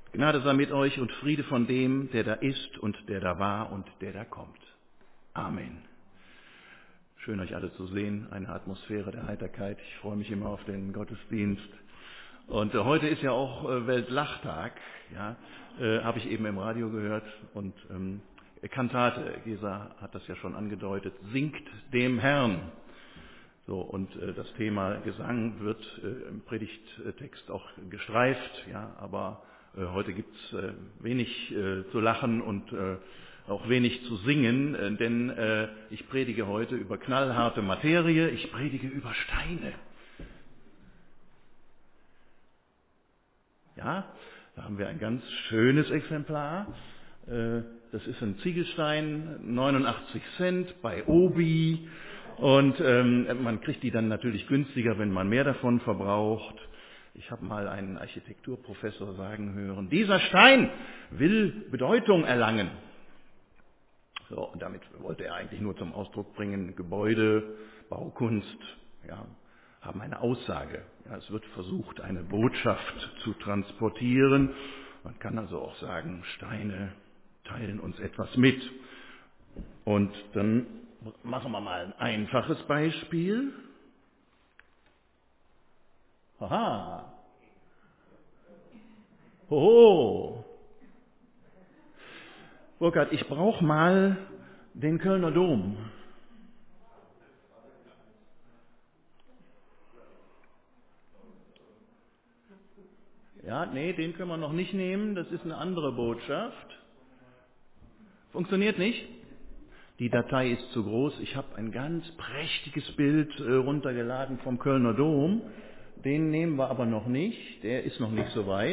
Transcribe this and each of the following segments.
Gnade sei mit euch und Friede von dem, der da ist und der da war und der da kommt. Amen. Schön, euch alle zu sehen. Eine Atmosphäre der Heiterkeit. Ich freue mich immer auf den Gottesdienst. Und heute ist ja auch Weltlachtag. Ja, habe ich eben im Radio gehört. Und Kantate, Gesa hat das ja schon angedeutet, singt dem Herrn. So, und das Thema Gesang wird im Predigttext auch gestreift, ja, aber heute gibt's wenig zu lachen und auch wenig zu singen, denn ich predige heute über knallharte Materie, ich predige über Steine. Ja, da haben wir ein ganz schönes Exemplar. Das ist ein Ziegelstein, 89 Cent bei Obi. Und man kriegt die dann natürlich günstiger, wenn man mehr davon verbraucht. Ich habe mal einen Architekturprofessor sagen hören, dieser Stein will Bedeutung erlangen. So, und damit wollte er eigentlich nur zum Ausdruck bringen, Gebäude, Baukunst, ja, haben eine Aussage. Ja, es wird versucht, eine Botschaft zu transportieren. Man kann also auch sagen, Steine teilen uns etwas mit. Und dann machen wir mal ein einfaches Beispiel. Haha. Hoho. Burkhard, ich brauche mal den Kölner Dom. Ja, nee, den können wir noch nicht nehmen. Das ist eine andere Botschaft. Funktioniert nicht? Die Datei ist zu groß. Ich habe ein ganz prächtiges Bild runtergeladen vom Kölner Dom. Den nehmen wir aber noch nicht. Der ist noch nicht so weit.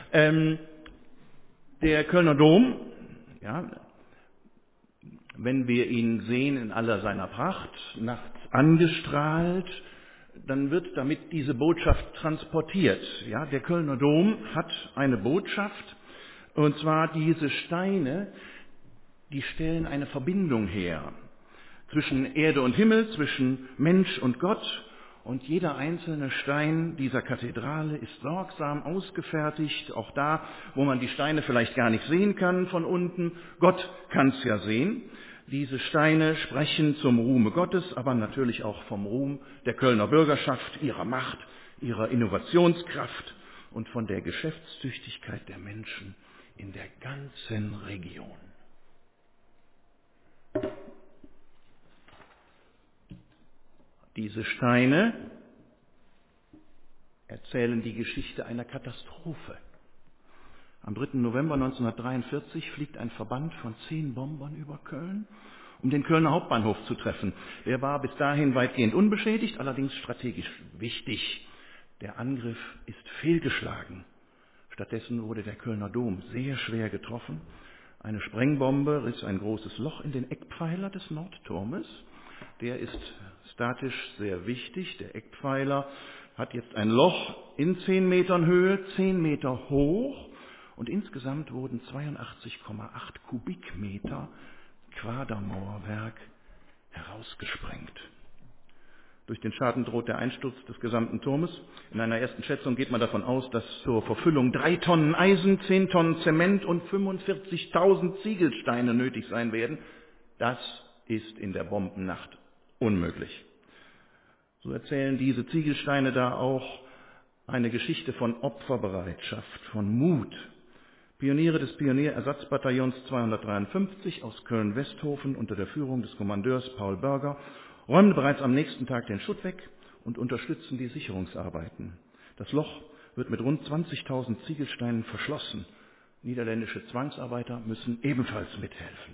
Der Kölner Dom, ja, wenn wir ihn sehen in aller seiner Pracht, nachts angestrahlt, dann wird damit diese Botschaft transportiert. Ja, der Kölner Dom hat eine Botschaft, und zwar diese Steine, die stellen eine Verbindung her zwischen Erde und Himmel, zwischen Mensch und Gott. Und jeder einzelne Stein dieser Kathedrale ist sorgsam ausgefertigt, auch da, wo man die Steine vielleicht gar nicht sehen kann von unten. Gott kann es ja sehen. Diese Steine sprechen zum Ruhme Gottes, aber natürlich auch vom Ruhm der Kölner Bürgerschaft, ihrer Macht, ihrer Innovationskraft und von der Geschäftstüchtigkeit der Menschen in der ganzen Region. Diese Steine erzählen die Geschichte einer Katastrophe. Am 3. November 1943 fliegt ein Verband von 10 Bombern über Köln, um den Kölner Hauptbahnhof zu treffen. Der war bis dahin weitgehend unbeschädigt, allerdings strategisch wichtig. Der Angriff ist fehlgeschlagen. Stattdessen wurde der Kölner Dom sehr schwer getroffen. Eine Sprengbombe riss ein großes Loch in den Eckpfeiler des Nordturmes. Der ist statisch sehr wichtig. Der Eckpfeiler hat jetzt ein Loch in 10 Metern Höhe, 10 Meter hoch, und insgesamt wurden 82,8 Kubikmeter Quadermauerwerk herausgesprengt. Durch den Schaden droht der Einsturz des gesamten Turmes. In einer ersten Schätzung geht man davon aus, dass zur Verfüllung 3 Tonnen Eisen, 10 Tonnen Zement und 45.000 Ziegelsteine nötig sein werden. Das ist in der Bombennacht unmöglich. So erzählen diese Ziegelsteine da auch eine Geschichte von Opferbereitschaft, von Mut. Pioniere des Pionierersatzbataillons 253 aus Köln-Westhofen unter der Führung des Kommandeurs Paul Berger räumen bereits am nächsten Tag den Schutt weg und unterstützen die Sicherungsarbeiten. Das Loch wird mit rund 20.000 Ziegelsteinen verschlossen. Niederländische Zwangsarbeiter müssen ebenfalls mithelfen.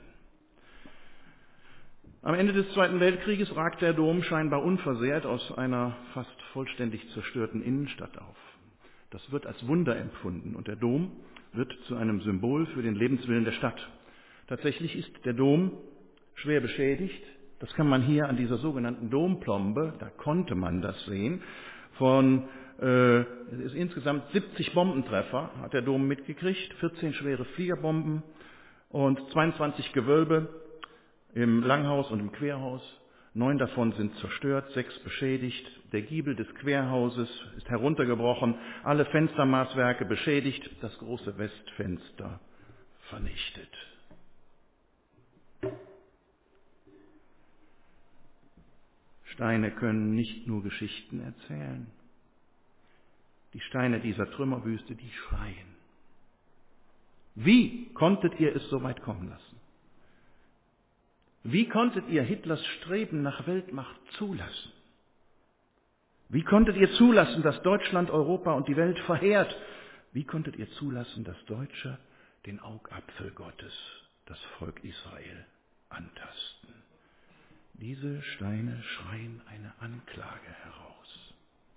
Am Ende des Zweiten Weltkrieges ragt der Dom scheinbar unversehrt aus einer fast vollständig zerstörten Innenstadt auf. Das wird als Wunder empfunden und der Dom wird zu einem Symbol für den Lebenswillen der Stadt. Tatsächlich ist der Dom schwer beschädigt. Das kann man hier an dieser sogenannten Domplombe, da konnte man das sehen, es ist insgesamt 70 Bombentreffer hat der Dom mitgekriegt, 14 schwere Fliegerbomben und 22 Gewölbe im Langhaus und im Querhaus. 9 davon sind zerstört, 6 beschädigt. Der Giebel des Querhauses ist heruntergebrochen, alle Fenstermaßwerke beschädigt, das große Westfenster vernichtet. Steine können nicht nur Geschichten erzählen. Die Steine dieser Trümmerwüste, die schreien. Wie konntet ihr es so weit kommen lassen? Wie konntet ihr Hitlers Streben nach Weltmacht zulassen? Wie konntet ihr zulassen, dass Deutschland, Europa und die Welt verheert? Wie konntet ihr zulassen, dass Deutsche den Augapfel Gottes, das Volk Israel, antasten? Diese Steine schreien eine Anklage heraus.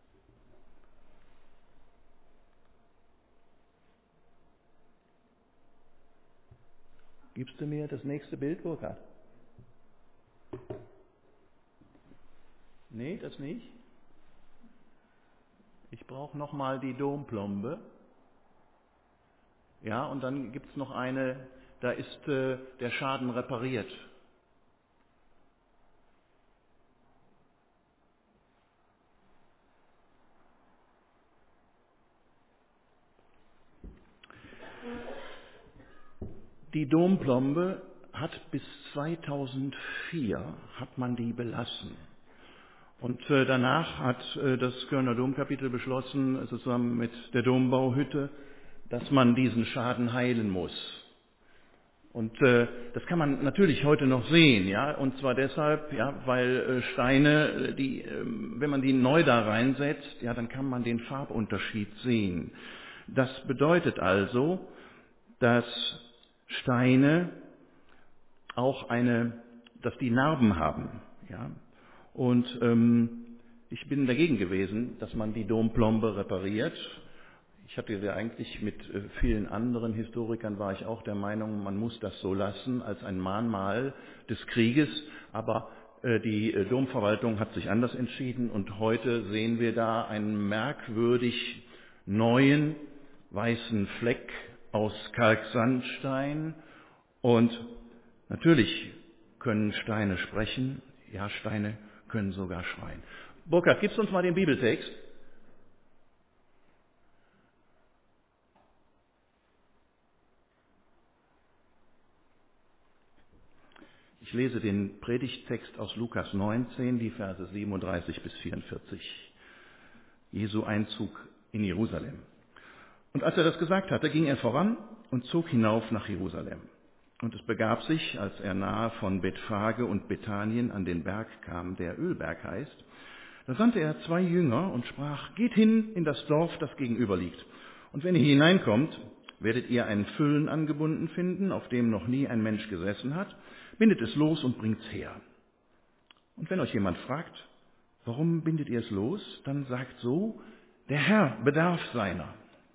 Gibst du mir das nächste Bild, Burkhard? Nee, das nicht. Ich brauche nochmal die Domplombe. Ja, und dann gibt es noch eine, da ist der Schaden repariert. Die Domplombe hat bis 2004 hat man die belassen. Und danach hat das Kölner Domkapitel beschlossen, zusammen mit der Dombauhütte, dass man diesen Schaden heilen muss. Und das kann man natürlich heute noch sehen, ja, und zwar deshalb, ja, weil Steine, wenn man die neu da reinsetzt, ja, dann kann man den Farbunterschied sehen. Das bedeutet also, dass Steine auch dass die Narben haben, ja. Und ich bin dagegen gewesen, dass man die Domplombe repariert. Ich hatte ja eigentlich mit vielen anderen Historikern war ich auch der Meinung, man muss das so lassen als ein Mahnmal des Krieges. Aber die Domverwaltung hat sich anders entschieden und heute sehen wir da einen merkwürdig neuen weißen Fleck aus Kalksandstein. Und natürlich können Steine sprechen, ja, Steine können sogar schreien. Burkhard, gibst du uns mal den Bibeltext? Ich lese den Predigttext aus Lukas 19, die Verse 37 bis 44. Jesu Einzug in Jerusalem. Und als er das gesagt hatte, ging er voran und zog hinauf nach Jerusalem. Und es begab sich, als er nahe von Bethphage und Bethanien an den Berg kam, der Ölberg heißt, da sandte er 2 Jünger und sprach, geht hin in das Dorf, das gegenüber liegt. Und wenn ihr hineinkommt, werdet ihr ein Füllen angebunden finden, auf dem noch nie ein Mensch gesessen hat. Bindet es los und bringt's her. Und wenn euch jemand fragt, warum bindet ihr es los, dann sagt so, der Herr bedarf seiner.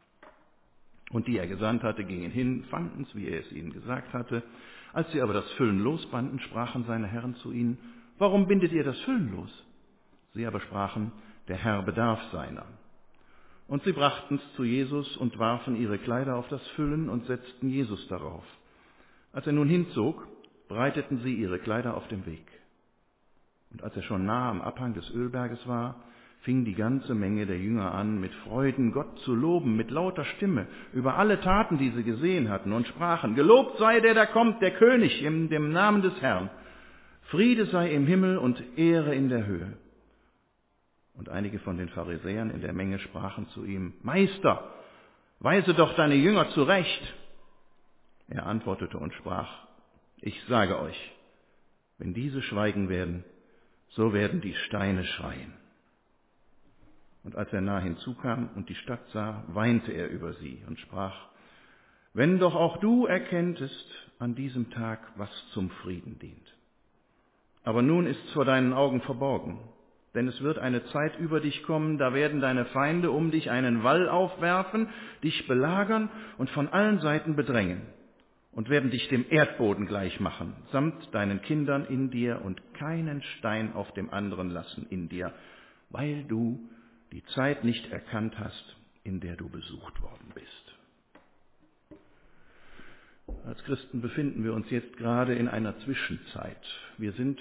Und die er gesandt hatte, gingen hin, fanden's, wie er es ihnen gesagt hatte. Als sie aber das Füllen losbanden, sprachen seine Herren zu ihnen, warum bindet ihr das Füllen los? Sie aber sprachen, der Herr bedarf seiner. Und sie brachten's zu Jesus und warfen ihre Kleider auf das Füllen und setzten Jesus darauf. Als er nun hinzog, breiteten sie ihre Kleider auf dem Weg. Und als er schon nahe am Abhang des Ölberges war, fing die ganze Menge der Jünger an, mit Freuden Gott zu loben, mit lauter Stimme, über alle Taten, die sie gesehen hatten, und sprachen, gelobt sei der da kommt, der König, in dem Namen des Herrn. Friede sei im Himmel und Ehre in der Höhe. Und einige von den Pharisäern in der Menge sprachen zu ihm, Meister, weise doch deine Jünger zurecht. Er antwortete und sprach, ich sage euch, wenn diese schweigen werden, so werden die Steine schreien. Und als er nah hinzukam und die Stadt sah, weinte er über sie und sprach, wenn doch auch du erkenntest an diesem Tag, was zum Frieden dient. Aber nun ist's vor deinen Augen verborgen, denn es wird eine Zeit über dich kommen, da werden deine Feinde um dich einen Wall aufwerfen, dich belagern und von allen Seiten bedrängen und werden dich dem Erdboden gleich machen, samt deinen Kindern in dir und keinen Stein auf dem anderen lassen in dir, weil du die Zeit nicht erkannt hast, in der du besucht worden bist. Als Christen befinden wir uns jetzt gerade in einer Zwischenzeit. Wir sind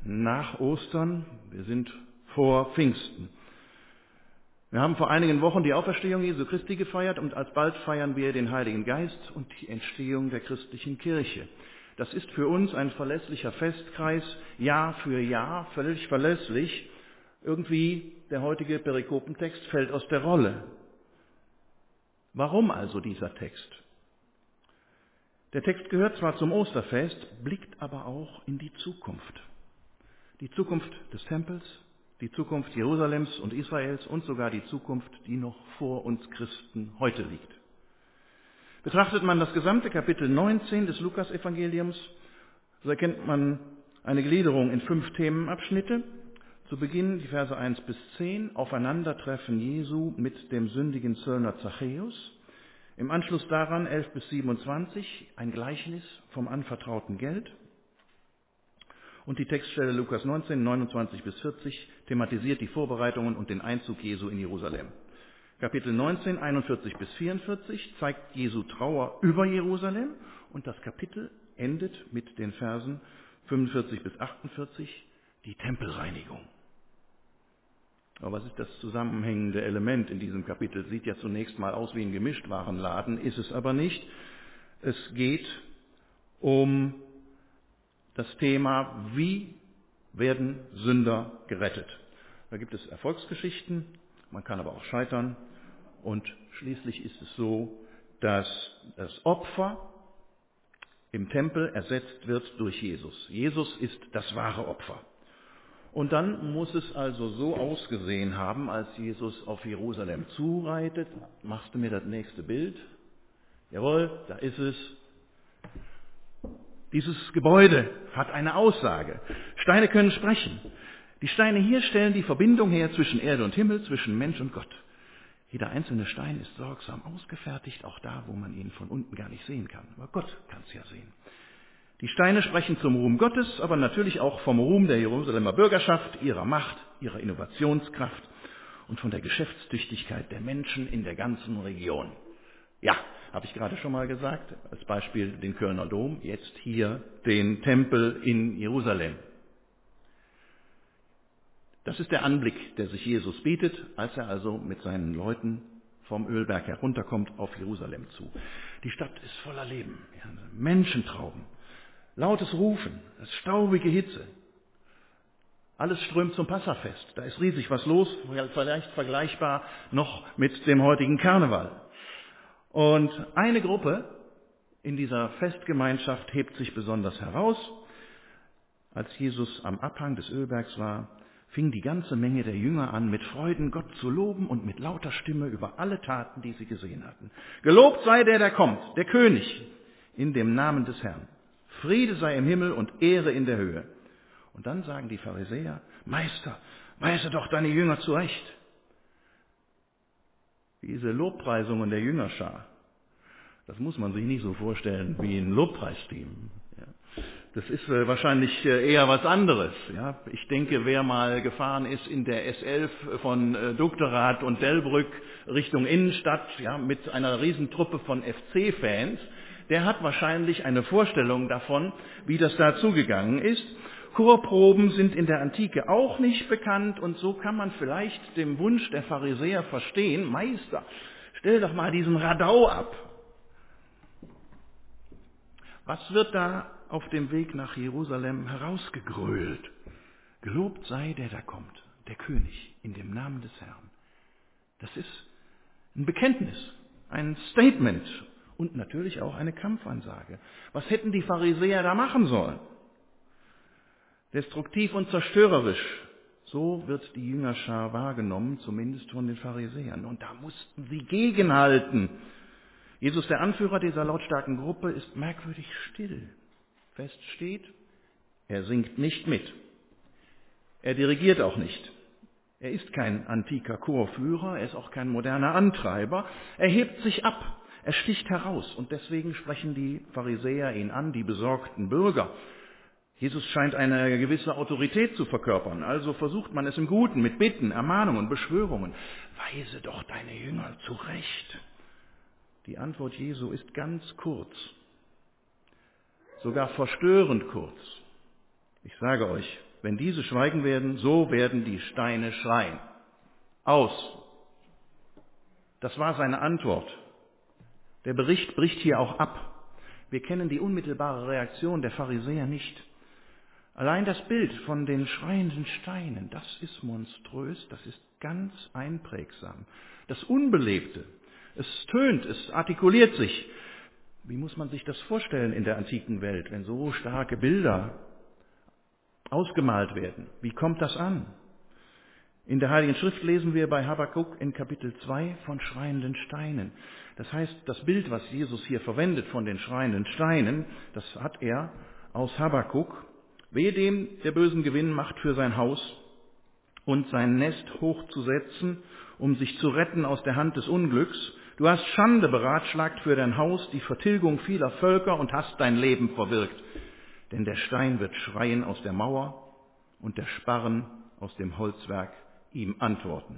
nach Ostern, wir sind vor Pfingsten. Wir haben vor einigen Wochen die Auferstehung Jesu Christi gefeiert und alsbald feiern wir den Heiligen Geist und die Entstehung der christlichen Kirche. Das ist für uns ein verlässlicher Festkreis, Jahr für Jahr, völlig verlässlich. Irgendwie der heutige Perikopentext fällt aus der Rolle. Warum also dieser Text? Der Text gehört zwar zum Osterfest, blickt aber auch in die Zukunft. Die Zukunft des Tempels, die Zukunft Jerusalems und Israels und sogar die Zukunft, die noch vor uns Christen heute liegt. Betrachtet man das gesamte Kapitel 19 des Lukasevangeliums, so erkennt man eine Gliederung in 5 Themenabschnitte. Zu Beginn die Verse 1 bis 10, Aufeinandertreffen Jesu mit dem sündigen Zöllner Zachäus. Im Anschluss daran 11 bis 27, ein Gleichnis vom anvertrauten Geld. Und die Textstelle Lukas 19, 29 bis 40 thematisiert die Vorbereitungen und den Einzug Jesu in Jerusalem. Kapitel 19, 41 bis 44 zeigt Jesu Trauer über Jerusalem und das Kapitel endet mit den Versen 45 bis 48, die Tempelreinigung. Aber was ist das zusammenhängende Element in diesem Kapitel? Sieht ja zunächst mal aus wie ein Gemischtwarenladen, ist es aber nicht. Es geht um das Thema, wie werden Sünder gerettet. Da gibt es Erfolgsgeschichten, man kann aber auch scheitern. Und schließlich ist es so, dass das Opfer im Tempel ersetzt wird durch Jesus. Jesus ist das wahre Opfer. Und dann muss es also so ausgesehen haben, als Jesus auf Jerusalem zureitet. Machst du mir das nächste Bild? Jawohl, da ist es. Dieses Gebäude hat eine Aussage. Steine können sprechen. Die Steine hier stellen die Verbindung her zwischen Erde und Himmel, zwischen Mensch und Gott. Jeder einzelne Stein ist sorgsam ausgefertigt, auch da, wo man ihn von unten gar nicht sehen kann. Aber Gott kann es ja sehen. Die Steine sprechen zum Ruhm Gottes, aber natürlich auch vom Ruhm der Jerusalemer Bürgerschaft, ihrer Macht, ihrer Innovationskraft und von der Geschäftstüchtigkeit der Menschen in der ganzen Region. Ja, habe ich gerade schon mal gesagt, als Beispiel den Kölner Dom, jetzt hier den Tempel in Jerusalem. Das ist der Anblick, der sich Jesus bietet, als er also mit seinen Leuten vom Ölberg herunterkommt auf Jerusalem zu. Die Stadt ist voller Leben, ja, Menschentrauben, lautes Rufen, staubige Hitze. Alles strömt zum Passafest. Da ist riesig was los, vielleicht vergleichbar noch mit dem heutigen Karneval. Und eine Gruppe in dieser Festgemeinschaft hebt sich besonders heraus. Als Jesus am Abhang des Ölbergs war, fing die ganze Menge der Jünger an, mit Freuden Gott zu loben und mit lauter Stimme über alle Taten, die sie gesehen hatten. Gelobt sei der kommt, der König, in dem Namen des Herrn. Friede sei im Himmel und Ehre in der Höhe. Und dann sagen die Pharisäer, Meister, weise doch deine Jünger zurecht. Diese Lobpreisungen der Jüngerschar, das muss man sich nicht so vorstellen wie ein Lobpreisteam. Ja. Das ist wahrscheinlich eher was anderes. Ja. Ich denke, wer mal gefahren ist in der S11 von Duckterrath und Delbrück Richtung Innenstadt, ja, mit einer Riesentruppe von FC-Fans, der hat wahrscheinlich eine Vorstellung davon, wie das da zugegangen ist. Chorproben sind in der Antike auch nicht bekannt und so kann man vielleicht dem Wunsch der Pharisäer verstehen, Meister, stell doch mal diesen Radau ab. Was wird da auf dem Weg nach Jerusalem herausgegrölt? Gelobt sei der da kommt, der König, in dem Namen des Herrn. Das ist ein Bekenntnis, ein Statement und natürlich auch eine Kampfansage. Was hätten die Pharisäer da machen sollen? Destruktiv und zerstörerisch, so wird die Jüngerschar wahrgenommen, zumindest von den Pharisäern. Und da mussten sie gegenhalten. Jesus, der Anführer dieser lautstarken Gruppe, ist merkwürdig still. Fest steht, er singt nicht mit. Er dirigiert auch nicht. Er ist kein antiker Chorführer, er ist auch kein moderner Antreiber. Er hebt sich ab, er sticht heraus und deswegen sprechen die Pharisäer ihn an, die besorgten Bürger. Jesus scheint eine gewisse Autorität zu verkörpern, also versucht man es im Guten mit Bitten, Ermahnungen, Beschwörungen. Weise doch deine Jünger zurecht. Die Antwort Jesu ist ganz kurz, sogar verstörend kurz. Ich sage euch, wenn diese schweigen werden, so werden die Steine schreien. Aus. Das war seine Antwort. Der Bericht bricht hier auch ab. Wir kennen die unmittelbare Reaktion der Pharisäer nicht. Allein das Bild von den schreienden Steinen, das ist monströs, das ist ganz einprägsam. Das Unbelebte, es tönt, es artikuliert sich. Wie muss man sich das vorstellen in der antiken Welt, wenn so starke Bilder ausgemalt werden? Wie kommt das an? In der Heiligen Schrift lesen wir bei Habakuk in Kapitel 2 von schreienden Steinen. Das heißt, das Bild, was Jesus hier verwendet von den schreienden Steinen, das hat er aus Habakuk. Wehe dem, der bösen Gewinn macht für sein Haus und sein Nest hochzusetzen, um sich zu retten aus der Hand des Unglücks. Du hast Schande beratschlagt für dein Haus, die Vertilgung vieler Völker und hast dein Leben verwirkt. Denn der Stein wird schreien aus der Mauer und der Sparren aus dem Holzwerk ihm antworten.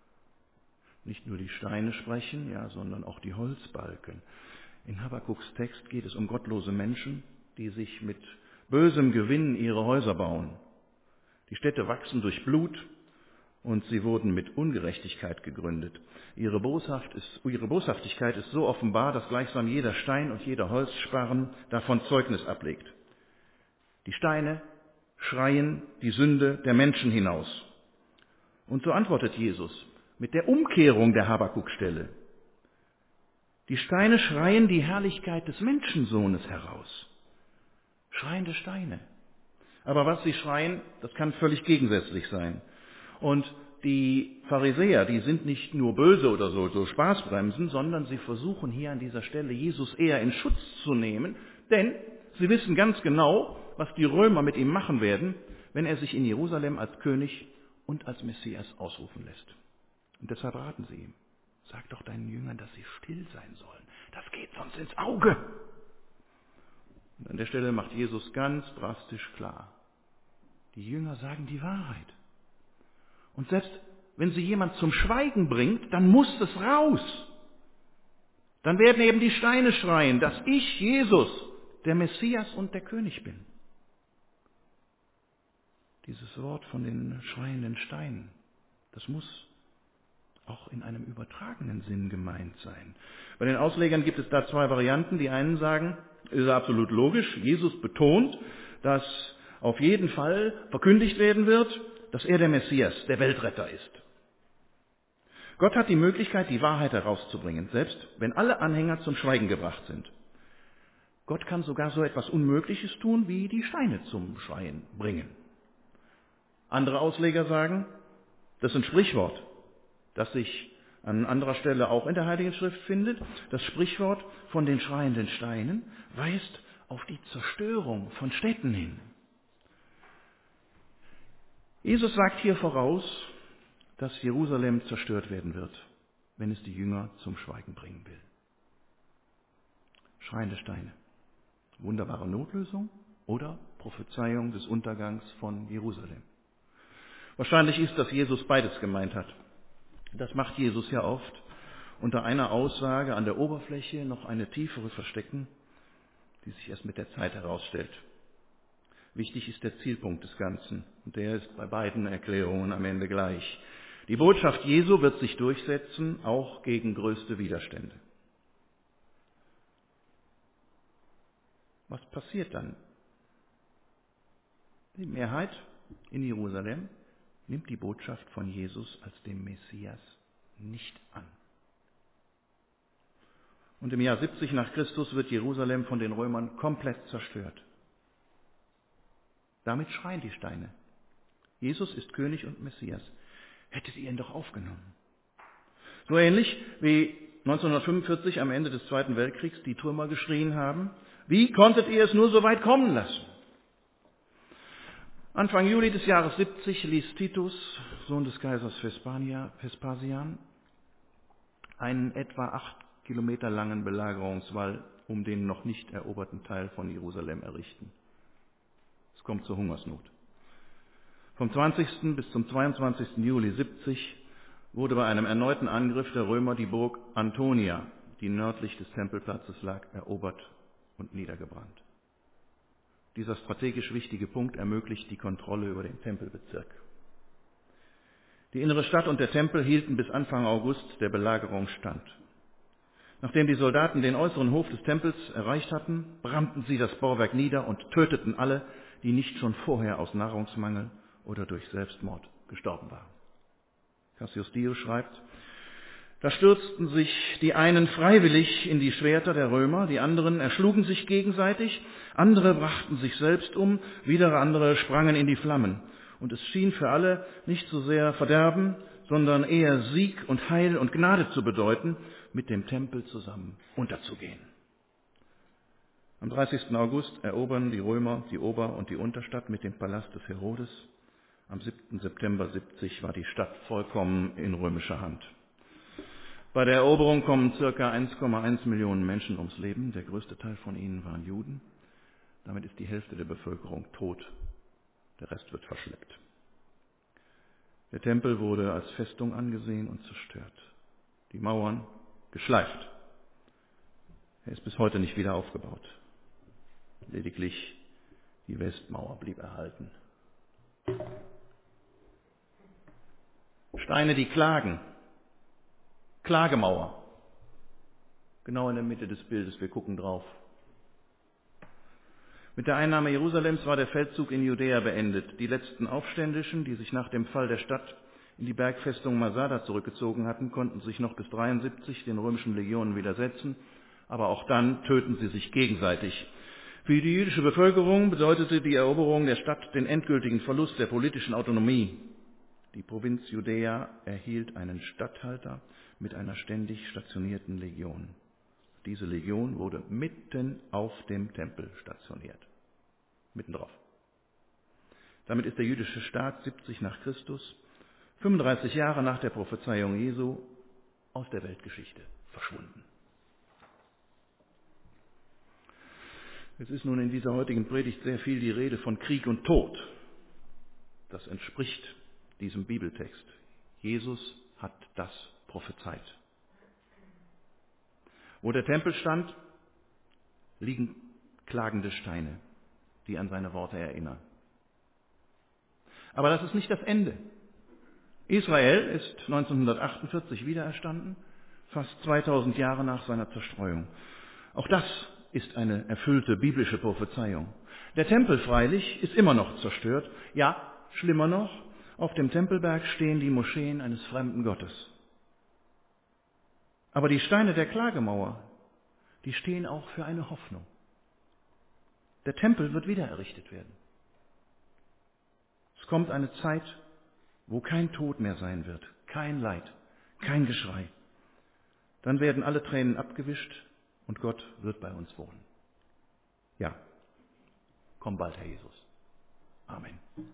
Nicht nur die Steine sprechen, ja, sondern auch die Holzbalken. In Habakuks Text geht es um gottlose Menschen, die sich mit bösem Gewinn ihre Häuser bauen. Die Städte wachsen durch Blut und sie wurden mit Ungerechtigkeit gegründet. Ihre Boshaftigkeit ist so offenbar, dass gleichsam jeder Stein und jeder Holzsparren davon Zeugnis ablegt. Die Steine schreien die Sünde der Menschen hinaus. Und so antwortet Jesus mit der Umkehrung der Habakuk-Stelle. Die Steine schreien die Herrlichkeit des Menschensohnes heraus. Schreiende Steine. Aber was sie schreien, das kann völlig gegensätzlich sein. Und die Pharisäer, die sind nicht nur böse oder so Spaßbremsen, sondern sie versuchen hier an dieser Stelle Jesus eher in Schutz zu nehmen, denn sie wissen ganz genau, was die Römer mit ihm machen werden, wenn er sich in Jerusalem als König und als Messias ausrufen lässt. Und deshalb raten sie ihm, sag doch deinen Jüngern, dass sie still sein sollen. Das geht sonst ins Auge. Und an der Stelle macht Jesus ganz drastisch klar, die Jünger sagen die Wahrheit. Und selbst wenn sie jemand zum Schweigen bringt, dann muss es raus. Dann werden eben die Steine schreien, dass ich, Jesus, der Messias und der König bin. Dieses Wort von den schreienden Steinen, das muss auch in einem übertragenen Sinn gemeint sein. Bei den Auslegern gibt es da zwei Varianten. Die einen sagen, ist absolut logisch, Jesus betont, dass auf jeden Fall verkündigt werden wird, dass er der Messias, der Weltretter ist. Gott hat die Möglichkeit, die Wahrheit herauszubringen, selbst wenn alle Anhänger zum Schweigen gebracht sind. Gott kann sogar so etwas Unmögliches tun, wie die Steine zum Schreien bringen. Andere Ausleger sagen, das ist ein Sprichwort, das sich an anderer Stelle auch in der Heiligen Schrift findet. Das Sprichwort von den schreienden Steinen weist auf die Zerstörung von Städten hin. Jesus sagt hier voraus, dass Jerusalem zerstört werden wird, wenn es die Jünger zum Schweigen bringen will. Schreiende Steine. Wunderbare Notlösung oder Prophezeiung des Untergangs von Jerusalem. Wahrscheinlich ist, dass Jesus beides gemeint hat. Das macht Jesus ja oft. Unter einer Aussage an der Oberfläche noch eine tiefere verstecken, die sich erst mit der Zeit herausstellt. Wichtig ist der Zielpunkt des Ganzen, und der ist bei beiden Erklärungen am Ende gleich. Die Botschaft Jesu wird sich durchsetzen, auch gegen größte Widerstände. Was passiert dann? Die Mehrheit in Jerusalem nimmt die Botschaft von Jesus als dem Messias nicht an. Und im Jahr 70 nach Christus wird Jerusalem von den Römern komplett zerstört. Damit schreien die Steine. Jesus ist König und Messias. Hättet ihr ihn doch aufgenommen. So ähnlich wie 1945 am Ende des Zweiten Weltkriegs die Trümmer geschrien haben, wie konntet ihr es nur so weit kommen lassen? Anfang Juli des Jahres 70 ließ Titus, Sohn des Kaisers Vespasian, einen etwa 8 Kilometer langen Belagerungswall um den noch nicht eroberten Teil von Jerusalem errichten. Es kommt zur Hungersnot. Vom 20. bis zum 22. Juli 70 wurde bei einem erneuten Angriff der Römer die Burg Antonia, die nördlich des Tempelplatzes lag, erobert und niedergebrannt. Dieser strategisch wichtige Punkt ermöglicht die Kontrolle über den Tempelbezirk. Die innere Stadt und der Tempel hielten bis Anfang August der Belagerung stand. Nachdem die Soldaten den äußeren Hof des Tempels erreicht hatten, brannten sie das Bauwerk nieder und töteten alle, die nicht schon vorher aus Nahrungsmangel oder durch Selbstmord gestorben waren. Cassius Dio schreibt: Da stürzten sich die einen freiwillig in die Schwerter der Römer, die anderen erschlugen sich gegenseitig, andere brachten sich selbst um, wieder andere sprangen in die Flammen. Und es schien für alle nicht so sehr Verderben, sondern eher Sieg und Heil und Gnade zu bedeuten, mit dem Tempel zusammen unterzugehen. Am 30. August erobern die Römer die Ober- und die Unterstadt mit dem Palast des Herodes. Am 7. September 70 war die Stadt vollkommen in römischer Hand. Bei der Eroberung kommen ca. 1,1 Millionen Menschen ums Leben. Der größte Teil von ihnen waren Juden. Damit ist die Hälfte der Bevölkerung tot. Der Rest wird verschleppt. Der Tempel wurde als Festung angesehen und zerstört. Die Mauern geschleift. Er ist bis heute nicht wieder aufgebaut. Lediglich die Westmauer blieb erhalten. Steine, die klagen. Klagemauer. Genau in der Mitte des Bildes, wir gucken drauf. Mit der Einnahme Jerusalems war der Feldzug in Judäa beendet. Die letzten Aufständischen, die sich nach dem Fall der Stadt in die Bergfestung Masada zurückgezogen hatten, konnten sich noch bis 73 den römischen Legionen widersetzen, aber auch dann töten sie sich gegenseitig. Für die jüdische Bevölkerung bedeutete die Eroberung der Stadt den endgültigen Verlust der politischen Autonomie. Die Provinz Judäa erhielt einen Statthalter mit einer ständig stationierten Legion. Diese Legion wurde mitten auf dem Tempel stationiert. Mitten drauf. Damit ist der jüdische Staat 70 nach Christus, 35 Jahre nach der Prophezeiung Jesu, aus der Weltgeschichte verschwunden. Es ist nun in dieser heutigen Predigt sehr viel die Rede von Krieg und Tod. Das entspricht diesem Bibeltext. Jesus hat das prophezeit. Wo der Tempel stand, liegen klagende Steine, die an seine Worte erinnern. Aber das ist nicht das Ende. Israel ist 1948 wiedererstanden, fast 2000 Jahre nach seiner Zerstreuung. Auch das ist eine erfüllte biblische Prophezeiung. Der Tempel freilich ist immer noch zerstört. Ja, schlimmer noch, auf dem Tempelberg stehen die Moscheen eines fremden Gottes. Aber die Steine der Klagemauer, die stehen auch für eine Hoffnung. Der Tempel wird wieder errichtet werden. Es kommt eine Zeit, wo kein Tod mehr sein wird, kein Leid, kein Geschrei. Dann werden alle Tränen abgewischt und Gott wird bei uns wohnen. Ja, komm bald, Herr Jesus. Amen.